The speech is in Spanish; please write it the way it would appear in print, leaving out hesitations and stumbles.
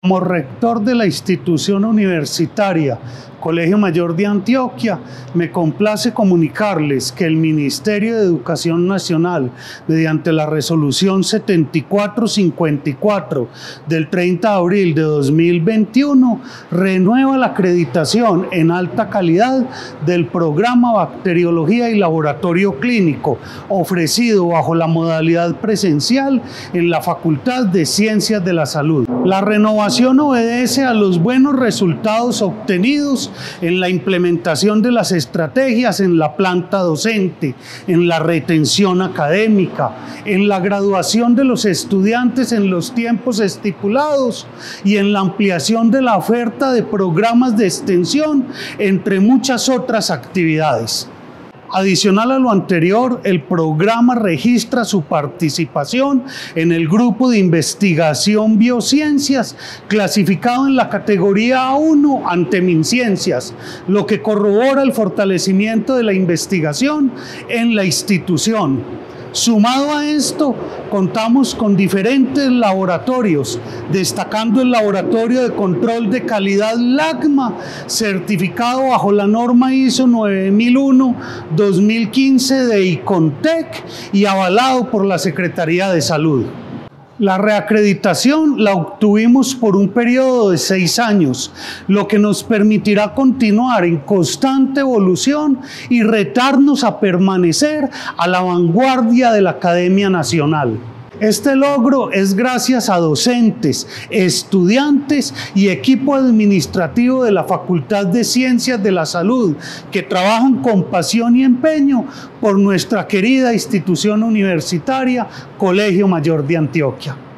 Como rector de la institución universitaria Colegio Mayor de Antioquia, me complace comunicarles que el Ministerio de Educación Nacional, mediante la resolución 7454 del 30 de abril de 2021, renueva la acreditación en alta calidad del programa Bacteriología y Laboratorio Clínico, ofrecido bajo la modalidad presencial en la Facultad de Ciencias de la Salud. La renovación obedece a los buenos resultados obtenidos en la implementación de las estrategias en la planta docente, en la retención académica, en la graduación de los estudiantes en los tiempos estipulados y en la ampliación de la oferta de programas de extensión, entre muchas otras actividades. Adicional a lo anterior, el programa registra su participación en el grupo de investigación Biociencias, clasificado en la categoría A1 ante MinCiencias, lo que corrobora el fortalecimiento de la investigación en la institución. Sumado a esto, contamos con diferentes laboratorios, destacando el Laboratorio de Control de Calidad LACMA, certificado bajo la norma ISO 9001-2015 de ICONTEC y avalado por la Secretaría de Salud. La reacreditación la obtuvimos por un periodo de 6 años, lo que nos permitirá continuar en constante evolución y retarnos a permanecer a la vanguardia de la Academia Nacional. Este logro es gracias a docentes, estudiantes y equipo administrativo de la Facultad de Ciencias de la Salud, que trabajan con pasión y empeño por nuestra querida institución universitaria, Colegio Mayor de Antioquia.